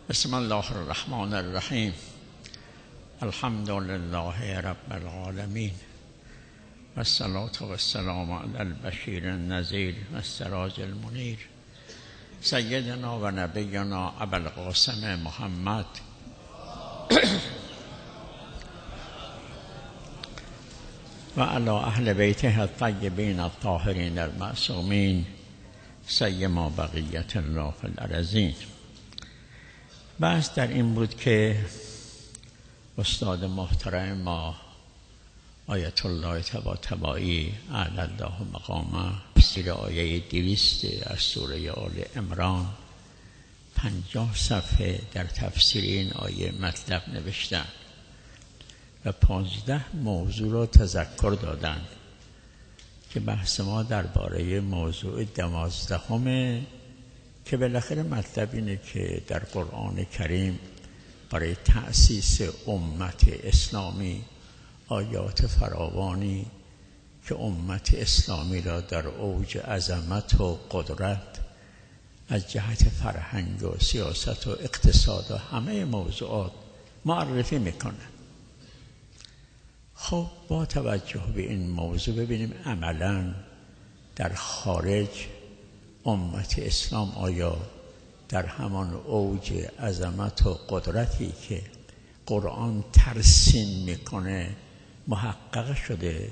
بسم الله الرحمن الرحیم. الحمد لله رب العالمین و الصلاة و السلام علی البشیر النذیر و السراج المنیر سیدنا و نبینا ابوالقاسم محمد و علی اهل بیته الطیبین الطاهرین المعصومین سیما بقیت الله فی الارضین. بحث در این بود که استاد محترم ما آیت الله طباطبایی اعلی الله مقامه تفسیر آیه 200 از سوره آل عمران 50 صفحه در تفسیر این آیه مطلب نوشتند و 15 موضوع را تذکر دادند که بحث ما درباره موضوع 12 که بالاخره مطلب اینه که در قرآن کریم برای تأسیس امت اسلامی آیات فراوانی که امت اسلامی را در اوج عظمت و قدرت از جهت فرهنگ و سیاست و اقتصاد و همه موضوعات معرفی میکنه. خب با توجه به این موضوع ببینیم عملاً در خارج امت اسلام آیا در همان اوج عظمت و قدرتی که قرآن ترسیم میکنه محقق شده،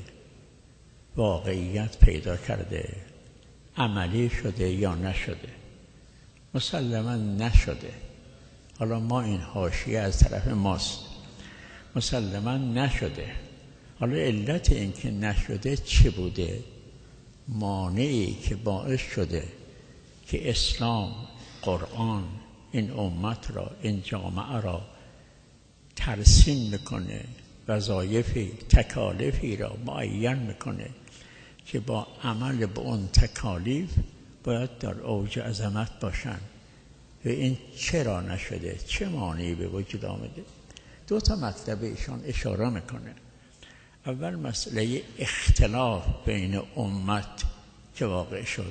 واقعیت پیدا کرده، عملی شده یا نشده؟ مسلما نشده. حالا ما این حاشیه از طرف ماست، مسلما نشده. حالا علت این که نشده چه بوده؟ مانعی که باعث شده که اسلام، قرآن این امت را، این جامعه را ترسیم میکنه، وظایفی، تکالیفی را معین میکنه که با عمل به اون تکالیف باید در اوج عظمت باشن. و این چرا نشده؟ چه مانعی به وجود آمده؟ 2 مطلب ایشان اشاره میکنه. اول مسئله اختلاف بین امت که واقع شد.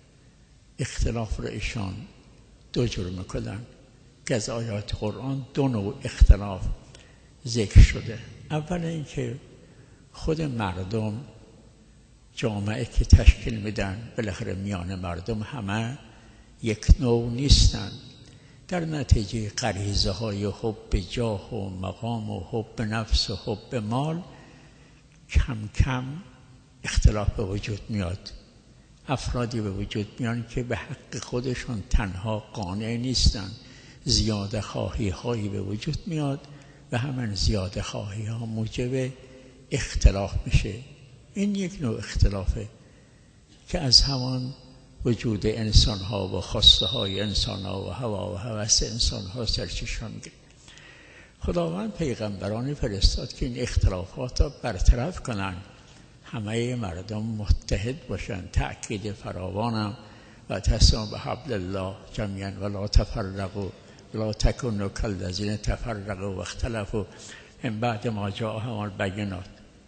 اختلاف را ایشان 2 جور میکنن که از آیات قرآن 2 نوع اختلاف ذکر شده. اول اینکه خود مردم، جامعه که تشکیل میدن، بالاخره میان مردم همه یک نوع نیستن. در نتیجه غریزه های حب جاه و مقام و حب نفس و حب مال کم کم اختلاف به وجود میاد. افرادی به وجود میان که به حق خودشون تنها قانع نیستن، زیاده خواهی هایی به وجود میاد و همین زیاده خواهی ها موجب اختلاف میشه. این یک نوع اختلافه که از همان وجود انسان ها و خواسته های انسان ها و هوا و هوس انسان ها سرچشمه میگیره. خداوند پیغمبرانی فرستاد که این اختلافات را برطرف کنن، همه مردم متحد باشن. تأکید فراوانم و تصمیم به حبل الله جمیعا ولا تفرقوا ولا تکونوا کالذین تفرقوا و اختلفوا من بعد ما جاءهم البینات.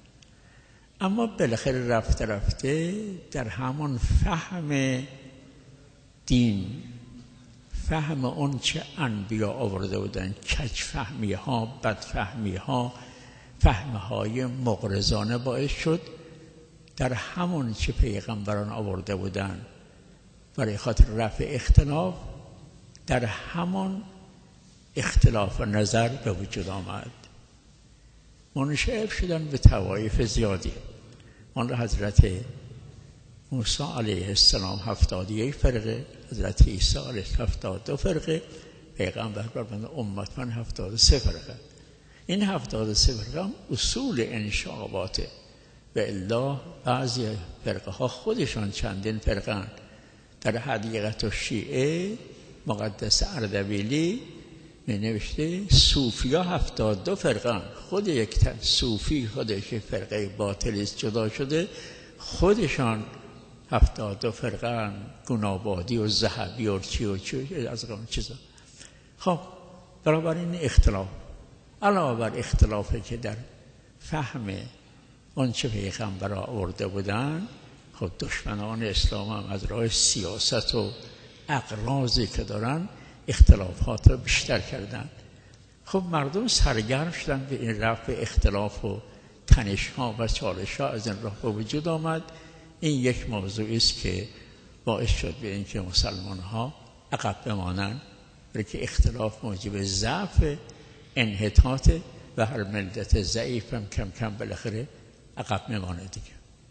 اما بالاخره رفته رفته در همان فهم دین، فهم اون چه انبیا آورده بودن، کج فهمی ها، بد فهمی ها، فهمهای مغرضانه باعث شد در همون چه پیغمبران آورده بودن برای خاطر رفع اختلاف، در همان اختلاف نظر به وجود آمد. منشعب شدن به طوایف زیادی. آن حضرت موسی علیه السلام 71 فرقه، حضرت عیسی علیه 72 فرقه، پیغمبر فرمود امت من 73 فرقه. این 73 فرقه هم اصول انشاباته و الا بعضی فرقه ها خودشان چندین فرقه. در حدیقت و شیعه مقدس اردبیلی می نوشته صوفی ها 72 فرقه. خود یک صوفی خودش فرقه باطلیست جدا شده، خودشان 72 فرقه، گنابادی و ذهبی و چی از اون چیزا. خب برابر این اختلاف، علاوه بر اختلافی که در فهم اون چه پیغمبر آورده بودن، خب دشمنان اسلام هم از راه سیاست و اغراضی که دارن اختلافات رو بیشتر کردن. خب مردم سرگرم شدن به این رفع اختلاف و تنش‌ها و چالش‌ها از این راه به وجود آمد. این یک موضوعی است که باعث شد به اینکه مسلمان‌ها عقب بمانند، برای که اختلاف موجب ضعف، انحطاط و هر ملت ضعیف هم کم کم بالاخره عقب میمانه دیگه.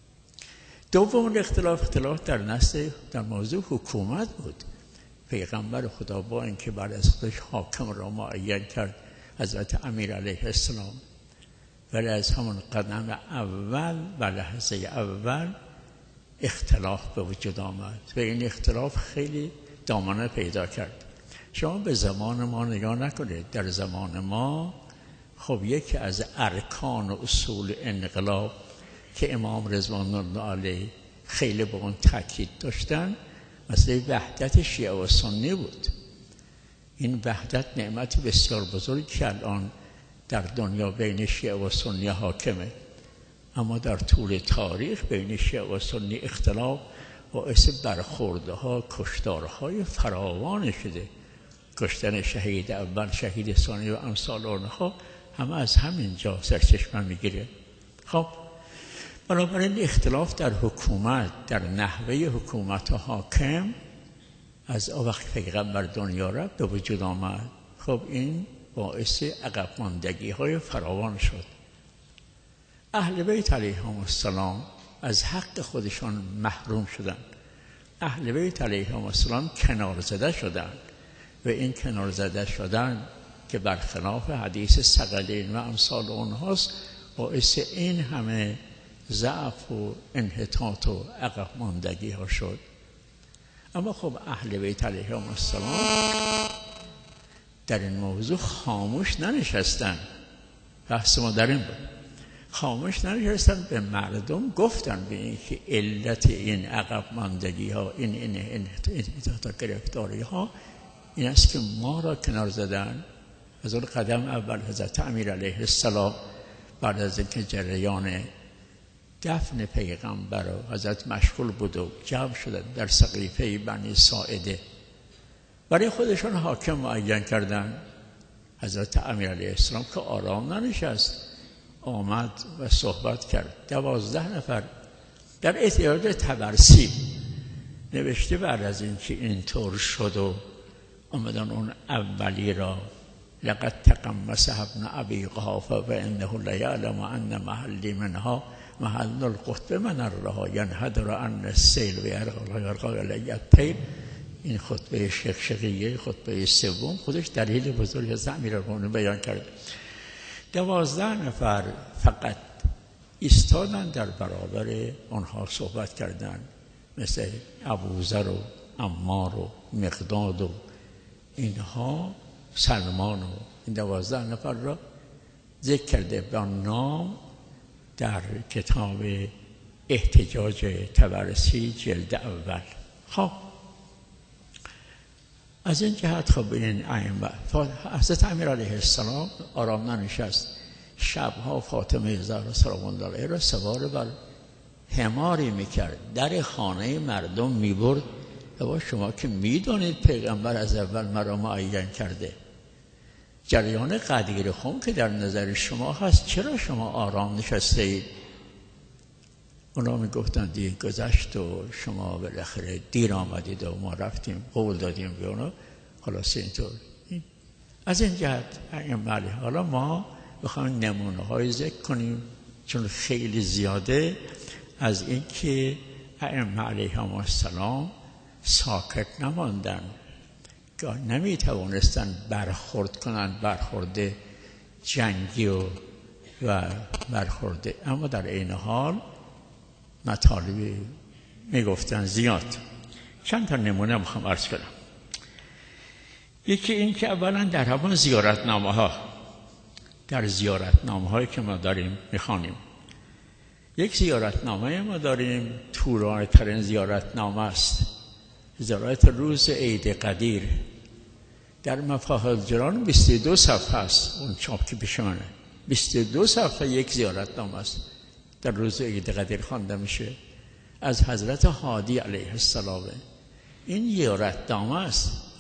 دوم اختلاف در موضوع حکومت بود. پیغمبر خدا با اینکه بعد از خودش حاکم را معین کرد، حضرت امیر علیه السلام، ولی از همون قدم اول و لحظه اول اختلاف به وجود آمد و این اختلاف خیلی دامنه پیدا کرد. شما به زمان ما نگاه نکنید. در زمان ما خب یکی از ارکان و اصول انقلاب که امام رضوان الله علیه خیلی به اون تاکید داشتن، مسئله وحدت شیعه و سنی بود. این وحدت نعمت بسیار بزرگی که الان در دنیا بین شیعه و سنی حاکمه، اما در طول تاریخ بین شیعه و سنی اختلاف باعث برخوردها، کشتارهای فراوان شده. کشتن شهید اول، شهید ثانی و امثال آنها همه از همینجا سرچشمه میگیره. خب بنابراین اختلاف در حکومت، در نحوه حکومت و حاکم از وقت پیغمبر دنیا را به وجود آمد. خب این باعث عقب ماندگی های فراوان شد. اهل بیت علیهم السلام از حق خودشان محروم شدند. اهل بیت علیهم السلام کنار زده شدند و این کنار زده شدن که برخلاف حدیث ثقلین و امثال اونهاست، باعث این همه ضعف و انحطاط و عقب ماندگی ها شد. اما خب اهل بیت علیهم السلام در این موضوع خاموش ننشستن. بحث ما در این بود. خاموش ننشستن، به مردم گفتن به این که علت این عقب ماندگی ها، این انحطاط گرفتاری ها این است که ما را کنار زدن. از اون قدم اول حضرت امیر علیه السلام بعد از اینکه جریان دفن پیغمبر و حضرت مشغول بود و جمع شدن در سقیفه بنی ساعده، برای خودشان حاکم معین کردن. حضرت امیر علیه السلام که آرام ننشست، آمد و صحبت کرد. 12 نفر در احتیاج تبرسی نوشته بعد از اینکه اینطور شد و آمدن اون اولی را لقد تقمص ابن ابی قحافه و انه لیعلم ان محلی منها محل القطب من الرها ینحدر عن السیل و یرقا الی الطیر. این خطبه شیخ شقیه، خطبه سوم، خودش دلیل بزرگ از امیرالمومنین بیان کرد. 12 نفر فقط ایستادن در برابر آنها صحبت کردند، مثل ابوذر و عمار و مقداد و اینها، سلمان و این 12 نفر را ذکر کرده با نام در کتاب احتجاج تبرسی جلد اول. خب از این جهت خب این ائمه، حضرت امیر علیه السلام آرام ننشست. شبها فاطمه زهرا سلام الله علیها را سوار بر حماری میکرد، در خانه مردم میبرد و شما که میدونید پیغمبر از اول مرا معین کرده، جریان قدیر خون که در نظر شما هست، چرا شما آرام نشسته اید؟ اونا میگفتن دیگه گذشت و شما بالاخره دیر آمدید و ما رفتیم قول دادیم به اونا. خلاص اینطور. از این جهت حالا ما بخوایم نمونه های ذکر کنیم چون خیلی زیاده، از این که ائمه علیهم السلام ساکت نماندن، نمیتوانستن برخورد کنن، برخورد جنگی و برخورد، اما در این حال مطالبی میگفتن زیاد. چند تا نمونه میخوام عرض کنم. یکی این که اولا در همون زیارتنامه ها، در زیارتنامه هایی که ما داریم میخوانیم، یک زیارتنامه ما داریم طولانی ترین زیارتنامه است، زیارت روز عید قدیر، در مفاهل جران 22 صفحه است. اون چاپ که پیش منه 22 صفحه یک زیارتنامه است، در روز عید قدیر خوانده میشه، از حضرت هادی علیه السلام. این زیارتنامه است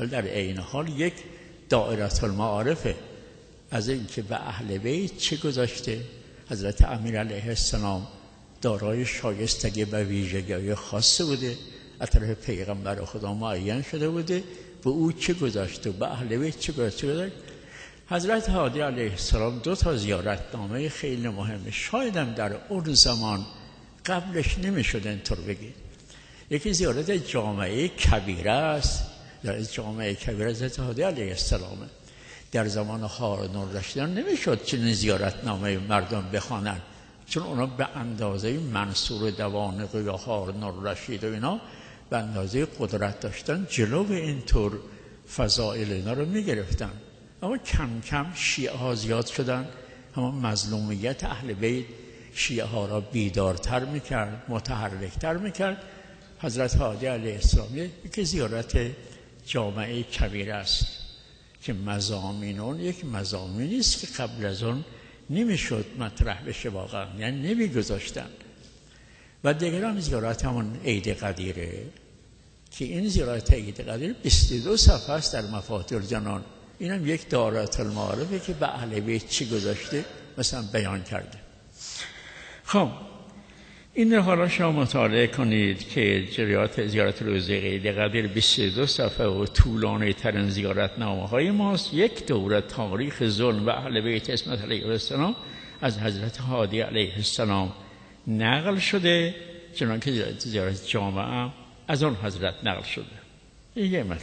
ولی در عین حال یک دائره المعارفه از اینکه به اهل بیت چه گذاشته. حضرت امیر علیه السلام دارای شایستگی و ویژگی خاصی بوده، از طرف پیغمبر خدا معین شده بوده، به او چه گذاشته و به اهل بیت چه گذاشته. حضرت هادی علیه السلام 2 تا زیارتنامه خیلی مهمه، شاید هم در اون زمان قبلش نمیشد اینطور بگید. یکی زیارت جامعه کبیره است، جامعه کبیره حضرت هادی علیه السلامه. در زمان هارون الرشید نمیشد چنین زیارتنامه مردم بخوانن، چون اونا به اندازه منصور دوانقی یا هارون الرشید و اینا به اندازه قدرت داشتن، جلو اینطور فضائل اینا رو میگرفتن. اما کم کم شیعه ها زیاد شدن، همون مظلومیت اهل بیت شیعه ها را بیدارتر میکرد، متحرکتر میکرد. حضرت هادی علیه السلام یک زیارت جامعه کبیره است که مضامین اون یک مضامینی است که قبل از اون نمیشد مطرح بشه، واقعا یعنی نمیگذاشتن. و دیگران زیارت همون عید قدیره که این زیارت عید قدیر 22 صفحه است در مفاتیح الجنان. اینم یک دائره المعارفه که به اهل بیت چی گذاشته مثلا بیان کرده. خب این رو حالا شما مطالعه کنید که زیارت روزه عید قدیر 22 صفحه و طولانی ترین زیارتنامه های ماست. یک دوره تاریخ ظلم و اهل بیت اسمت علیه السلام از حضرت هادی علیه السلام نقل شده، چنانکه زیارت جامعه از اون حضرت نقل شده. این یه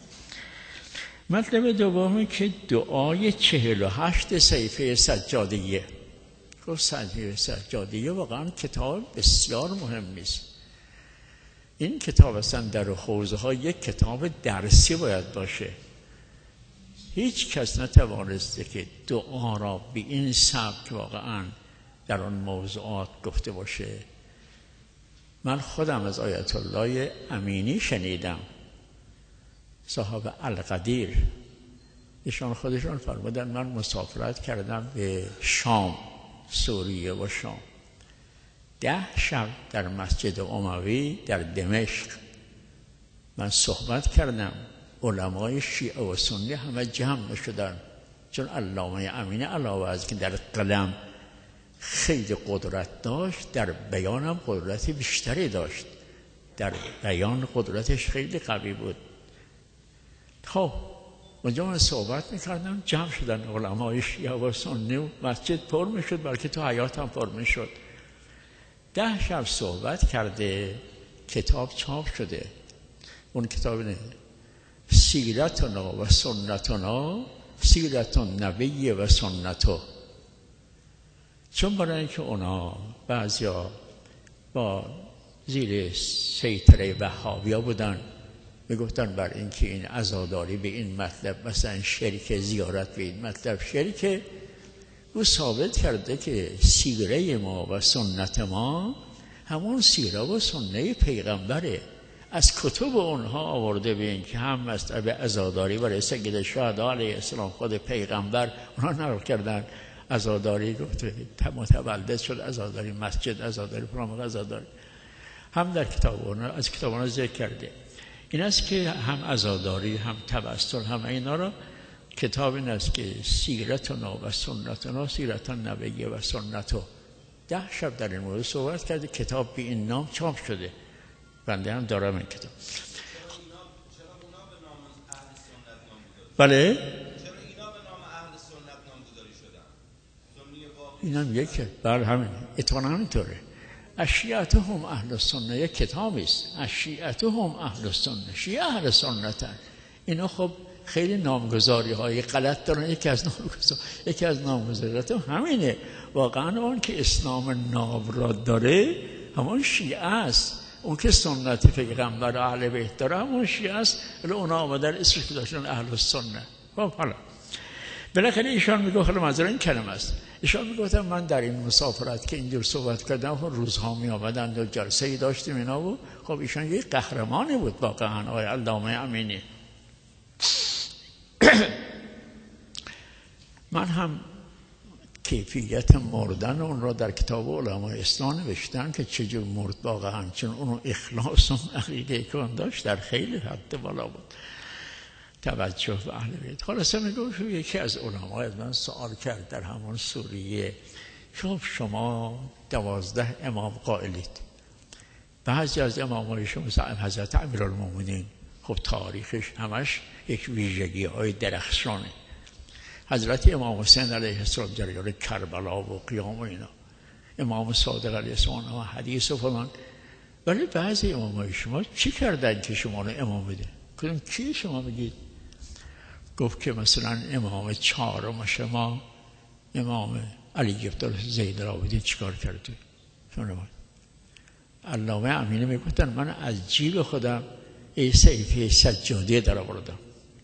مطلب دومی که دعای 48 صحیفه سجادیه. صحیفه سجادیه واقعا کتاب بسیار مهمی است. این کتاب اصلا در حوزه ها یک کتاب درسی باید باشه. هیچ کس نتوانسته که دعا را به این سبک واقعا در آن موضوعات گفته باشه. من خودم از آیت الله امینی شنیدم، صاحب القدیر، ایشان خودشان فرمودن من مسافرت کردم به شام، سوریه و شام. 10 شب در مسجد اموی در دمشق من صحبت کردم. علمای شیعه و سنی همه جمع شدن، چون علامه امینی علاوه از که در قلم خیلی قدرت داشت، در بیان هم قدرت بیشتری داشت. در بیان قدرتش خیلی قوی بود. خب اونجا من صحبت میکردم، جمع شدن علمای شیعه و سنی و مسجد پر میشد، بلکه تو حیات هم پر میشد. 10 شب صحبت کرده، کتاب چاپ شده. اون کتاب نه سیرتنا و سنتنا، سیرت النبی و سنتو. چون برای اینکه اونا بعضیا با زیر سیطره وهابیا بودن، میگفتن بر اینکه این عزاداری به این مطلب مثلا شرک، زیارت به این مطلب شرک، او ثابت کرده که سیره ما و سنت ما همون سیره و سنه پیغمبره. از کتب اونها آورده به این که هم مطلب عزاداری برای سید شهدا علیه السلام خود پیغمبر اونها نقل کردن. عزاداری گفته متولد شد، عزاداری مسجد، عزاداری پرامق، عزاداری هم در کتاب اونها از کتاب اونها ذکر کرده. این است که هم عزاداری هم تبستر هم اینا را کتاب این است که سیرتنا و سنتنا، سیرت النبی و سنتو. 10 شب در این مورد صحبت کرده، کتاب به این نام چاپ شده. بنده هم دارم این کتاب. چرا اونا به نام اهل سنت نامگذاری؟ بله؟ چرا اینا به نام اهل سنت نامگذاری شدن؟ سنی واقعی. این هم یک بله همین اتفاقا همینطوره. اشیعت هم اهل سنت یک کتابی است. اشیعت هم اهل سنت، شیعه اهل سنتن. اینا خب خیلی نامگذاری های غلط دارن. یکی از نامگذاریات همینه. واقعا اون که اسلام ناب را داره همون شیعه است. اون که سنت پیغمبر اهل بیت داره همون شیعه است، ولی اونا آمدن اسمش گذاشتن اهل سنت. خب حالا بالاخره ایشان میگه، حالا منظور این کلمه است، ایشان میگفتن من در این مسافرت که اینجور صحبت کردم روزها می آمدن و جلسه ای داشتیم اینا بود. خب ایشان یک قهرمانی بود واقعا آقای علامه امینی. من هم کیفیت مردن اون را در کتاب علمای اسلام نوشتن که چجور مرد واقعا، چون اون اخلاص و عقیده که اون داشت در خیلی حد بالا بود. توجه به اهل بیت. خلاصه میگفت یکی از علما از من سوال کرد در همون سوریه، شما 12 امام قائلید، بعضی از امامای شما مثل حضرت امیرالمومنین خب تاریخش همش یک ویژگی های درخشانه، حضرت امام حسین علیه السلام جریان کربلا و قیام و اینا، امام صادق علیه السلام و حدیث و فلان، ولی بعضی امامای شما چی کردن که شما رو امام بده؟ کدوم کی شما بگید؟ گفت که مثلا امام چهارم شما امام علی ابن زید العابدین چیکار کرد؟ شما علامه امینی میگفتن من از جیب خودم این صحیفه سجاده در آوردم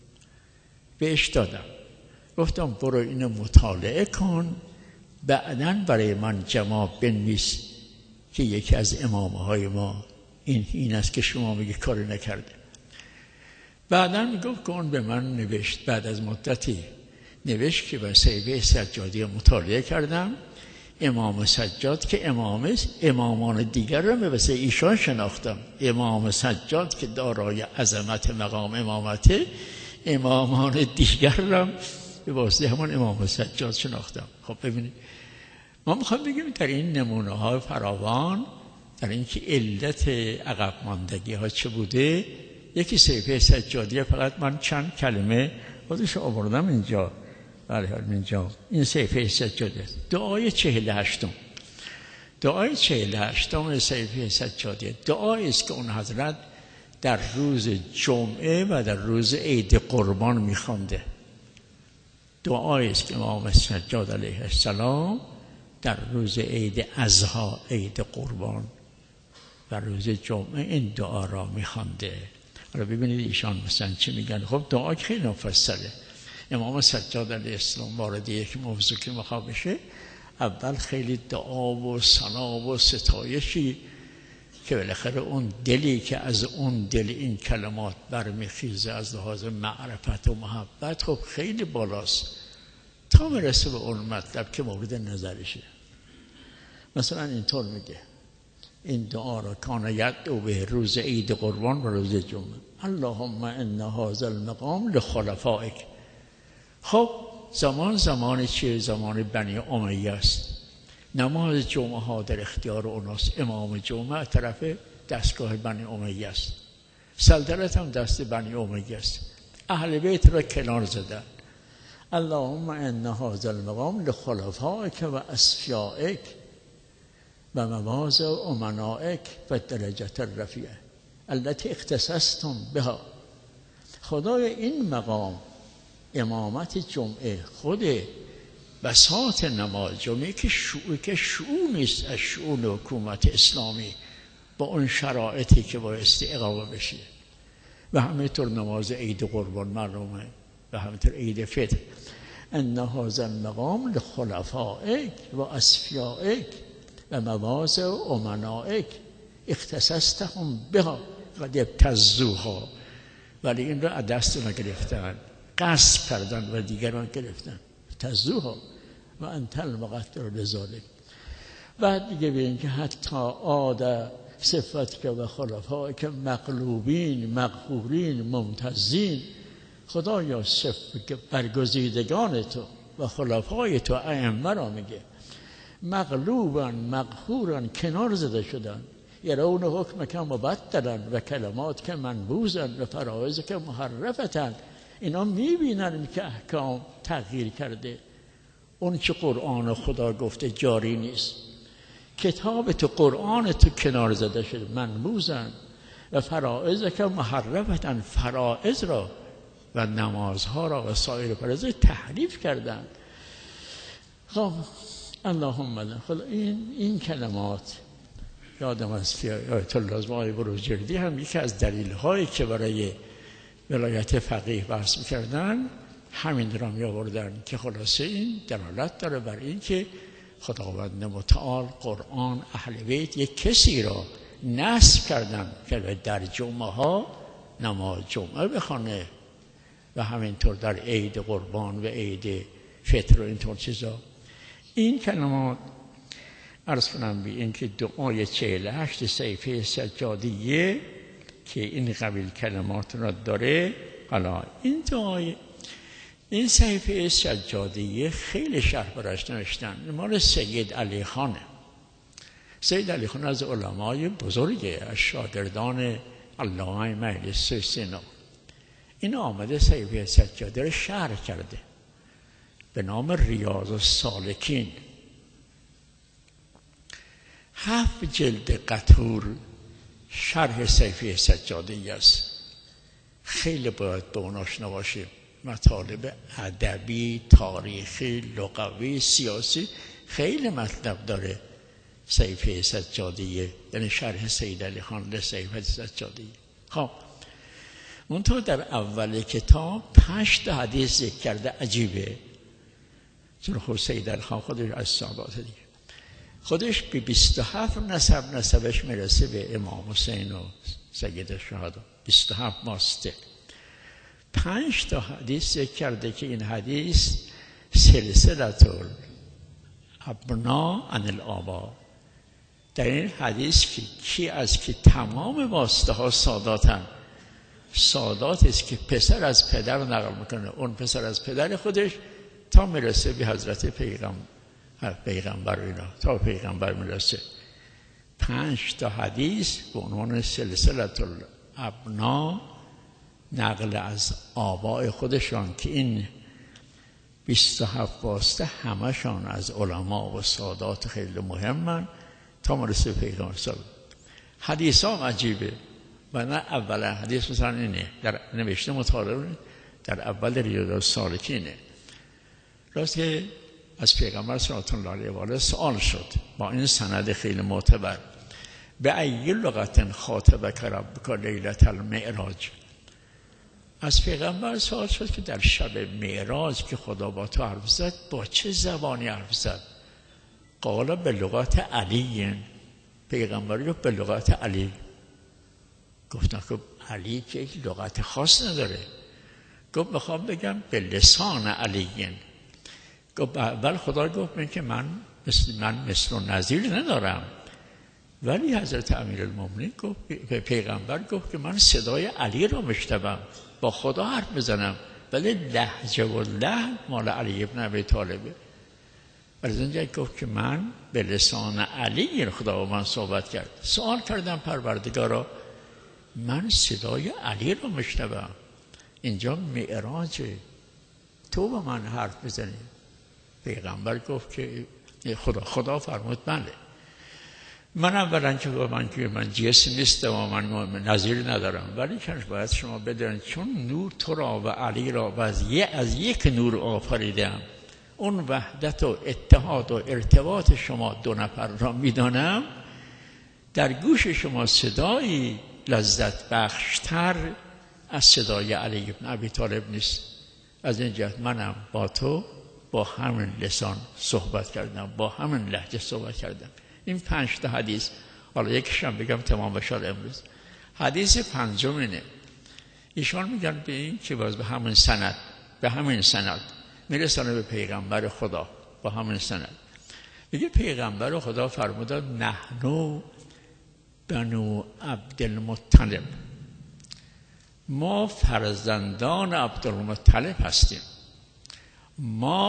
بهش دادم، گفتم برو اینو مطالعه کن، بعداً برای من جواب بنویس که یکی از امامهای ما این است که شما میگی کاری نکرده. بعداً میگفت که اون به من نوشت، بعد از مدتی نوشت که به صحیفه سجاده مطالعه کردم، امام سجاد که امامان دیگر را به واسه ایشان شناختم، امام سجاد که دارای عظمت مقام امامته، امامان دیگر را به واسه همون امام سجاد شناختم. خب ببینید ما میخوام بگیم در این نمونه های فراوان در این که علت عقب ماندگی ها چه بوده، یکی صحیفه سجادی، فقط من چند کلمه خودش آوردم اینجا. اینجا این صحیفه سجاده، دعای 48م، دعای 48م صحیفه سجاده دعایی است که اون حضرت در روز جمعه و در روز عید قربان میخوانده. دعایی است که امام سجاد علیه السلام در روز عید اضحی، عید قربان و روز جمعه این دعا را میخوانده. حالا ببینید ایشان مثلا چی میگن. خب دعا خیلی مفصله. امام سجاد علیه السلام وارد یک موضوع که میخواد بشه، اول خیلی دعا و ثنا و ستایشی که بالاخره اون دلی که از اون دل این کلمات برمیخیزه از لحاظ معرفت و محبت خب خیلی بالاست تا میرسه به اون مطلب که مورد نظرشه. مثلا اینطور میگه این دعا را کان یدعو به روز عید قربان و روز جمعه، اللهم ان هذا المقام لخلفائک. خب زمان چیه؟ زمان بنی امیه است. نماز جمعه ها در اختیار اوناست. امام جمعه طرف دستگاه بنی امیه است، سلطنت هم دست بنی امیه است. اهل بیت را کنار زدن. اللهم ان هذا المقام لخلفائک و اصفیائک و مواضع امنائک و درجات الرفیعه التي اختصصتم بها. خدای این مقام امامت جمعه، خود بساط نماز جمعه که شؤون است از شؤون حکومت اسلامی با اون شرایطی که بایستی اقامه بشه، و همینطور نماز عید قربان معلومه و همینطور عید فطر. ان هذا المقام لخلفائک و اصفیائک و مواضع امنائک اختصصتهم بها قد ابتزوها. ولی این را از دست نگرفتن، غصب کردن و دیگران گرفتن. تزوها و انت المقدر لذالک. بعد دیگه ببین که حتی عاد صفت که و خلفاء که مغلوبین مقهورین ممتازین، خدایا صفت که برگزیدگان تو و خلفای تو ائمه را میگه مغلوبن مقهورن، کنار زده شدن، یرون حکم که مبدلن و کلمات که منبوذن و فرائض که محرفتن. اینا میبینن که احکام تغییر کرده، اون که قرآن خدا گفته جاری نیست. کتاب تو قرآن تو کنار زده شده، منبوذن و فرائض که محرفتن، فرائض را و نمازها را و سایر فرائض تحریف کردن. خب اللهم خدا این کلمات یادم از آیت الله آقای بروجردی هم یکی از دلیل‌هایی که برای ولایت فقیه بحث می‌کردن همین را می‌آوردن که خلاصه این دلالت داره بر این که خداوند متعال قرآن اهل بیت یک کسی را نصب کردن که در جمعه ها نماز جمعه بخونه و همینطور در عید قربان و عید فطر و اینطور چیزا. این کلمات عرض کنم بی این که دعای 48 صحیفه سجادیه که این قبیل کلمات را داره حالا این دعای این صحیفه سجادیه خیلی شرح براش نوشتن. مال سید علی خانه. سید علی خان از علمای بزرگه، از شاگردان علامه مجلس سینا. این آمده صحیفه سجاده رو شرح کرده به نام ریاض السالکین. 7 جلد قطور شرح صحیفه سجاده است. خیلی باید به اون آشنا باشیم. مطالب ادبی، تاریخی، لغوی، سیاسی خیلی مطلب داره صحیفه سجادیه، یعنی شرح سید علی خان لصحیفه سجادیه. خب منتها در اول کتاب 5 تا حدیث ذکر کرده عجیبه، چون خود سید علی خان خودش از سادات دیگه خودش به 27 نسبش میرسه به امام حسین و سید الشهدا. 27 ماسته. 5 تا حدیث ذکر کرده که این حدیث سلسله الابنا عن الآبا. در این حدیث که کی از که تمام واسطه ها ساداتن. سادات است که پسر از پدر نقل میکنه، اون پسر از پدر خودش تا میرسه به حضرت پیغمبر اینا، تا پیغمبر میرسه. 5 تا حدیث به عنوان سلسله الابنا نقل از آبای خودشان که این 27 واسطه همشان از علما و سادات خیلی مهمن تا مرسه پیغمبر صلی الله. حدیث ها عجیبه. و نه اولا حدیث مثلا اینه در نوشته مطالعه در اول ریاض السالکینه، راست که از پیغمبر صلی الله علیه و آله سوال شد با این سند خیلی معتبر: به ای لغت خاطبک ربک لیلة المعراج. از پیغمبر سوال شد که در شب معراج که خدا با تو حرف زد با چه زبانی حرف زد؟ قال به لغت علی. پیغمبر گفت به لغت علی. گفتن که علی که یک لغت خاص نداره. گفت میخوام بگم به لسان علی. گفت اول خدا گفت که من مثل نظیر ندارم، ولی حضرت امیرالمومنین گفت به پیغمبر گفت که من صدای علی را میشنوم، با خدا حرف بزنم، ولی لهجه و لحن مال علی ابن ابی طالبه. ولی از اینجا گفت که من به لسان علی خدا با من صحبت کرد. سوال کردم پروردگارا من صدای علی را میشنوم، اینجا معراجه، تو با من حرف بزنی. پیغمبر گفت که خدا فرمود بله. من اولا که من جسم نیستم و من نظیر ندارم، ولی کنش باید شما بدونید چون نور تو را و علی را و از یک نور آفریدم، اون وحدت و اتحاد و ارتباط شما 2 نفر را میدانم. در گوش شما صدایی لذت بخشتر از صدای علی ابن ابی طالب نیست. از این جهت منم با تو با همین لسان صحبت کردم، با همین لهجه صحبت کردم. این 5 تا حدیث، حالا یکیشم بگم تمام بشار امروز. حدیث 5 اینه، ایشان میگن به این که باز به همین سند میرسانه به پیغمبر خدا. با همین سند میگه پیغمبر خدا فرمودن نحنو بنو عبدالمطلب، ما فرزندان عبدالمطلب هستیم. ما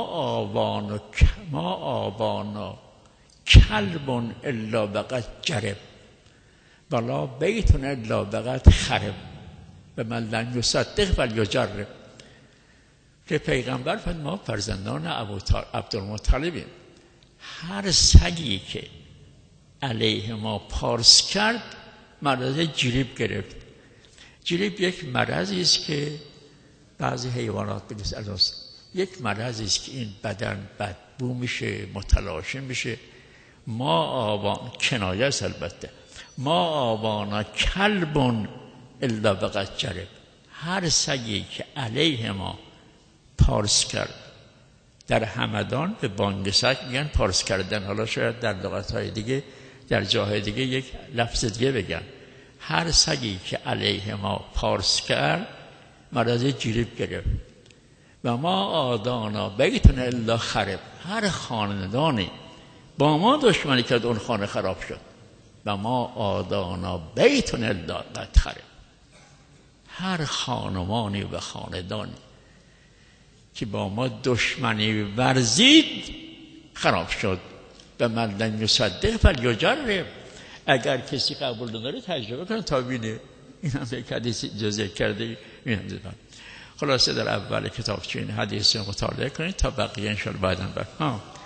آبانا کلب الا بقد جرب ولا بیت الا بقد خرب و من لن یصدق فلیجرب. که پیغمبر فرمود ما فرزندان عبدالمطلبیم. هر سگی که علیه ما پارس کرد مرض جریب گرفت. جریب یک مرضی است که بعضی حیوانات بگیرن، یک مرضی است که این بدن بدبو میشه، متلاشی میشه. ما آبان کنایه است، البته ما آبانا کلب الا بقد جرب. هر سگی که علیه ما پارس کرد، در همدان به بانگ سگ میگن پارس کردن، حالا شاید در لغت‌های دیگه در جاهای دیگه یک لفظ دیگه بگن. هر سگی که علیه ما پارس کرد مرض جریب گرفت. و ما آدانا بیتون الا خرب. هر خاندانی با ما دشمنی کرد اون خانه خراب شد. و ما آدانا بیتون الا قد خرب. هر خانمانی و خاندانی که با ما دشمنی ورزید خراب شد. به من لم یصدق فلیجرب. اگر کسی قبول نداره تجربه کنه تا بینه. این هم یک حدیث اجازه کرده. این هم دیدم. خلاصه در اول کتابچه این حدیث مطالعه کنید تا بقیه انشاءالله بعداً